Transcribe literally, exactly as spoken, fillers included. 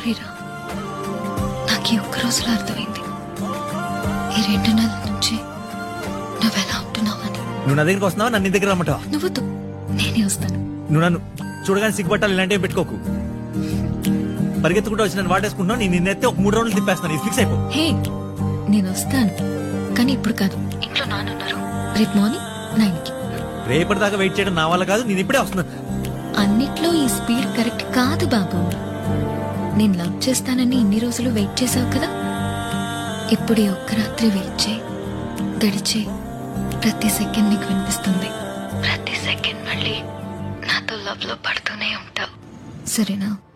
Sorry రా, నాకు ఈ ఒక్క రోజులో అర్థమైంది ఈ రెండు నెలల నుంచి నువ్వెలా ఉంటున్నావని. నువ్వు నా దగ్గరికి వస్తున్నావా, నన్ను నీ దగ్గర రమ్మంటావా? నువ్వు నేనే వస్తాను. నువ్వు నన్ను చూడగానే సిగ్గుపట్టాలి, ఇలాంటివి పెట్టుకోకు. పరిగెత్తుకుంటూ వచ్చి నన్ను వాటేసుకుంటున్నావు, నేను నిన్నెత్తే ఒక మూడు రోజులు తిప్పేస్తాను. ఇది ఫిక్స్ అయిపో. హే, నేను వస్తాను కానీ ఇప్పుడు కాదు. ఇంట్లో నాన్నున్నారు, రేపు మార్నింగ్ నైన్ కి. రేపటి దాకా వెయిట్ చేయడం నా వల్ల కాదు, నేను ఇప్పుడే వస్తున్నాను. అన్నిట్లో ఈ స్పీడ్ కరెక్ట్ కాదు బాబు. నేను లవ్ చేస్తానని ఇన్ని రోజులు వెయిట్ చేసావు కదా, ఇప్పుడు ఈ ఒక్క రాత్రి వెయిట్ చేయి. గడిచే ప్రతి సెకండ్ నీకు వినిపిస్తుంది. ప్రతి సెకండ్ మళ్ళీ నాతో లవ్ లో పడుతూనే ఉంటావు. సరేనా?